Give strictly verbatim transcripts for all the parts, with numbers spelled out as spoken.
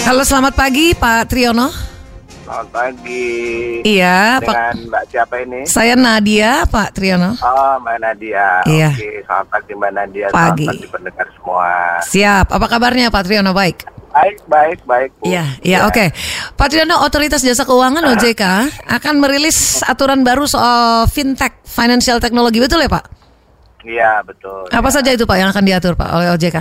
Halo, selamat pagi Pak Triyono. Selamat pagi. Iya, dengan Pak. Mbak siapa ini? Saya Nadia, Pak Triyono. Oh, Mbak Nadia. Iya. Oke, selamat pagi Mbak Nadia. Pagi. Selamat pagi pendengar semua. Siap. Apa kabarnya Pak Triyono? Baik. Baik, baik, baik. Bu. Iya, iya, Ya. oke. Pak Triyono, Otoritas Jasa Keuangan O J K akan merilis aturan baru soal fintech, financial technology, betul ya Pak? Iya, betul. Apa ya. saja itu Pak yang akan diatur Pak oleh O J K?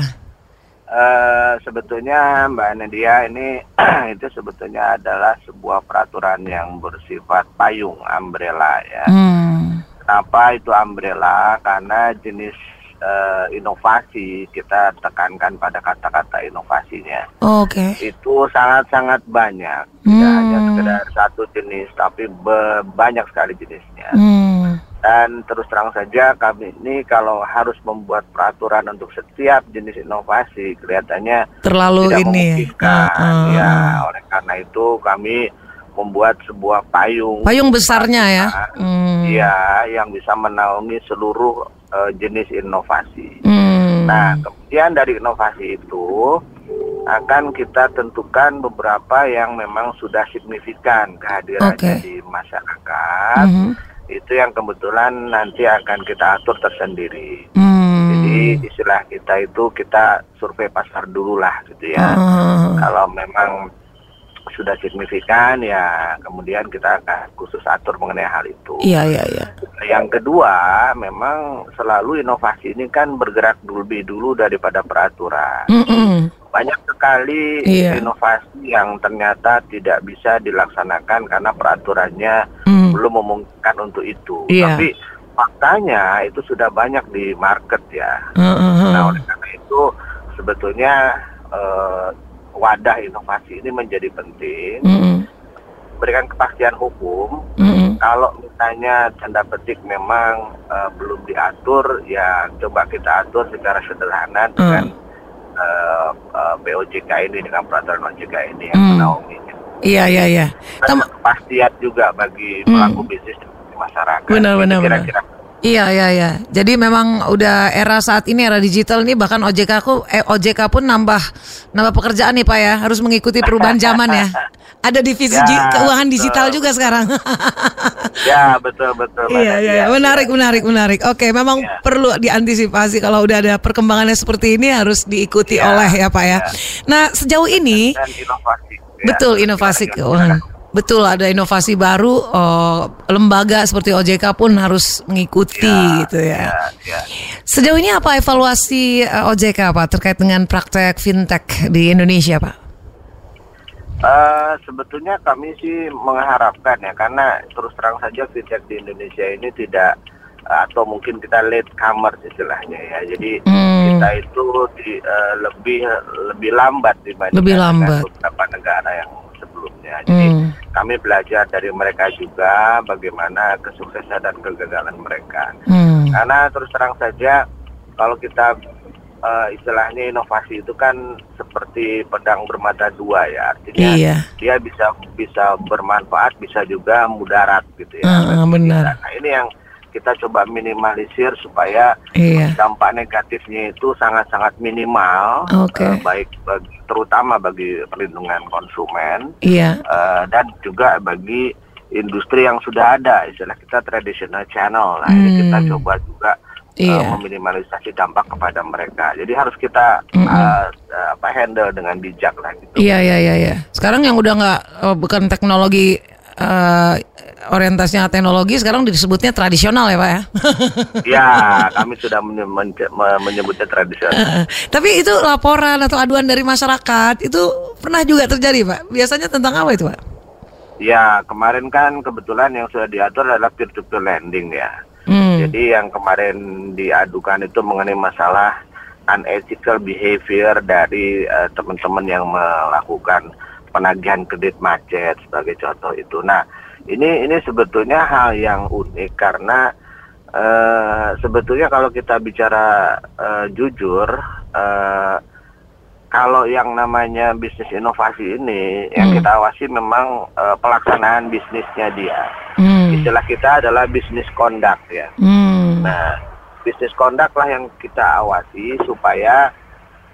Uh, sebetulnya Mbak Nadia ini itu sebetulnya adalah sebuah peraturan yang bersifat payung, umbrella ya. Hmm. Kenapa itu umbrella? Karena jenis uh, inovasi, kita tekankan pada kata-kata inovasinya. Oh, Oke. Okay. Itu sangat-sangat banyak. Tidak Hmm. hanya sekedar satu jenis, tapi be- banyak sekali jenisnya. Hmm. Dan terus terang saja kami ini kalau harus membuat peraturan untuk setiap jenis inovasi kelihatannya Terlalu tidak ini memungkinkan. uh, uh. Ya, oleh karena itu kami membuat sebuah payung. Payung besarnya ya. Hmm. Iya, yang bisa menaungi seluruh uh, jenis inovasi. Hmm. Nah, kemudian dari inovasi itu akan kita tentukan beberapa yang memang sudah signifikan kehadirannya Okay. di masyarakat. Mm-hmm. Itu yang kebetulan nanti akan kita atur tersendiri. Hmm. Jadi istilah kita itu kita survei pasar dulu lah gitu ya. Uh. Kalau memang sudah signifikan ya kemudian kita akan khusus atur mengenai hal itu. Iya, iya, iya. Yang kedua, memang selalu inovasi ini kan bergerak lebih dulu daripada peraturan. Mm-mm. Banyak sekali Iya. inovasi yang ternyata tidak bisa dilaksanakan karena peraturannya Mm. belum memungkinkan untuk itu. Iya. Tapi faktanya itu sudah banyak di market ya. Uh-uh. Nah, oleh karena itu sebetulnya eh, wadah inovasi ini menjadi penting. Mm-mm. Berikan kepastian hukum. Mm-mm. Kalau misalnya tanda petik memang uh, belum diatur, ya coba kita atur secara sederhana dengan uh, uh, B O J K ini, dengan peraturan O J K ini yang Mm. menaungi. Iya, iya, iya. Dan Tem- kepastian juga bagi Mm. pelaku bisnis dan masyarakat. Benar, benar, benar. Kira-kira. Iya, iya, iya. Jadi memang udah era saat ini, era digital nih, bahkan O J K ku, eh, O J K pun nambah nambah pekerjaan nih Pak ya, harus mengikuti perubahan zaman ya. Ada divisi Ya, ji- keuangan betul. digital juga sekarang. Ya, betul, betul. Iya, iya, iya. Menarik, menarik, menarik. Oke, memang Ya. perlu diantisipasi kalau udah ada perkembangannya seperti ini harus diikuti Ya, oleh ya Pak ya. ya. Nah, sejauh ini Dan inovasi. ya. betul inovasi Dengan keuangan. Betul, ada inovasi baru, oh, lembaga seperti O J K pun harus mengikuti Ya, gitu ya. ya, ya. Sejauh ini apa evaluasi uh, O J K Pak terkait dengan praktek fintech di Indonesia Pak? Uh, sebetulnya kami sih mengharapkan ya, karena terus terang saja fintech di Indonesia ini tidak uh, atau mungkin kita late comers istilahnya ya. Jadi Hmm. kita itu di, uh, lebih lebih lambat dibandingkan Lebih dengan lambat. beberapa negara yang sebelumnya. Jadi Hmm. kami belajar dari mereka juga bagaimana kesuksesan dan kegagalan mereka. Hmm. Karena terus terang saja kalau kita uh, istilahnya inovasi itu kan seperti pedang bermata dua ya, artinya Iya. dia bisa bisa bermanfaat, bisa juga mudarat gitu ya. Uh, uh, benar. Nah, ini yang kita coba minimalisir supaya Iya. dampak negatifnya itu sangat-sangat minimal, Oke. uh, baik bagi, terutama bagi perlindungan konsumen Iya. uh, dan juga bagi industri yang sudah ada, istilah kita traditional channel. Nah, Hmm. ini kita coba juga Iya. uh, meminimalisasi dampak kepada mereka. Jadi harus kita Mm-mm. uh, uh, apa handle dengan bijak lah gitu. Iya, iya, iya, iya. Sekarang yang udah nggak oh, bukan teknologi uh, orientasinya teknologi, sekarang disebutnya tradisional ya Pak ya. Ya, kami sudah menye- men- me- menyebutnya tradisional. Tapi itu laporan atau aduan dari masyarakat itu pernah juga terjadi Pak. Biasanya tentang apa itu Pak? Ya, kemarin kan kebetulan yang sudah diatur adalah peer-to-peer lending ya. Hmm. Jadi yang kemarin diadukan itu mengenai masalah unethical behavior dari uh, teman-teman yang melakukan penagihan kredit macet sebagai contoh itu. Nah, ini ini sebetulnya hal yang unik karena uh, sebetulnya kalau kita bicara uh, jujur, uh, kalau yang namanya bisnis inovasi ini yang Hmm. kita awasi memang uh, pelaksanaan bisnisnya dia. Hmm. Istilah kita adalah bisnis conduct ya. Hmm. Nah, bisnis conduct lah yang kita awasi supaya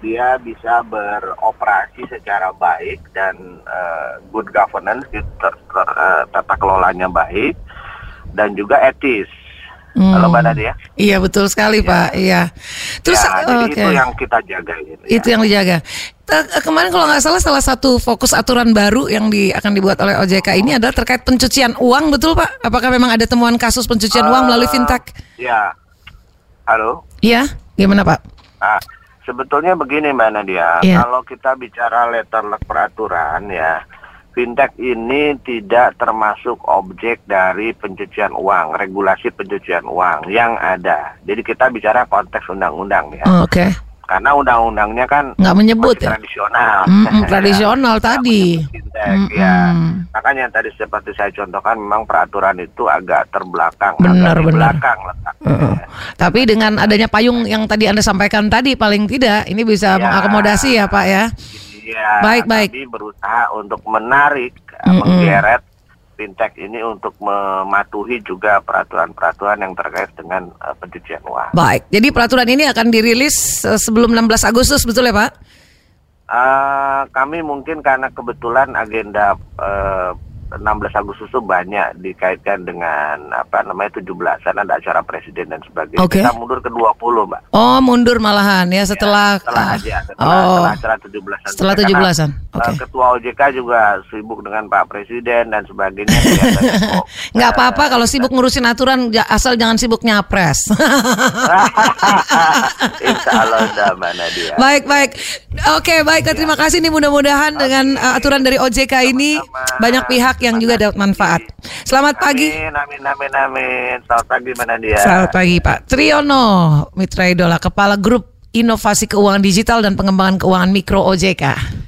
dia bisa beroperasi secara baik dan uh, good governance, uh, tata kelolanya baik dan juga etis. Hmm. Halo Mbak Nadia. Iya betul sekali ya. Pak. Iya. Terus ya, jadi okay. itu yang kita jaga. Gitu, itu ya. yang dijaga. Kemarin kalau nggak salah salah satu fokus aturan baru yang di, akan dibuat oleh O J K ini adalah terkait pencucian uang, betul Pak? Apakah memang ada temuan kasus pencucian uh, uang melalui fintech? Ya. Halo. Iya. Gimana Pak? Nah, sebetulnya begini Mbak Nadia, ya. Kalau kita bicara letterlek peraturan ya, fintech ini tidak termasuk objek dari pencucian uang, regulasi pencucian uang yang ada. Jadi kita bicara konteks undang-undang ya. Oh, Oke. Okay. Karena undang-undangnya kan nggak menyebut ya? Tradisional. Mm-mm, tradisional ya, tadi. Fintech, ya. Makanya tadi seperti saya contohkan, memang peraturan itu agak terbelakang, benar, agak di benar. belakang letaknya. Uh-uh. Tapi dengan adanya payung yang tadi Anda sampaikan tadi, paling tidak ini bisa ya. mengakomodasi ya Pak ya. Iya, baik, baik. Tapi berusaha untuk menarik, mm-mm. menggeret fintech ini untuk mematuhi juga peraturan-peraturan yang terkait dengan uh, pencucian uang. Baik, jadi peraturan ini akan dirilis uh, sebelum enam belas Agustus, betul ya Pak? Uh, kami mungkin karena kebetulan agenda uh, enam belas Agustus itu banyak dikaitkan dengan apa namanya tujuh belasan, ada acara presiden dan sebagainya. Okay. Kita mundur ke dua puluh, Mbak. Oh, mundur malahan ya setelah ya, setelah uh, aja setelah, oh, setelah acara tujuh belasan. Setelah tujuh belasan. Oke. Okay. Ketua O J K juga sibuk dengan Pak Presiden dan sebagainya. Nggak uh, apa-apa kalau sibuk ngurusin aturan, asal jangan sibuk nyapres. Insya Allah udah Mbak Nadia. Baik, baik. Oke, baik. Terima kasih nih, mudah-mudahan okay. dengan uh, aturan dari O J K ini sama-sama. Banyak pihak yang juga dapat manfaat. Selamat pagi. Amin, amin, amin, amin. Selamat pagi, Mbak Nadia. Selamat pagi, Pak Triyono Mitra Idola, Kepala Grup Inovasi Keuangan Digital dan Pengembangan Keuangan Mikro O J K.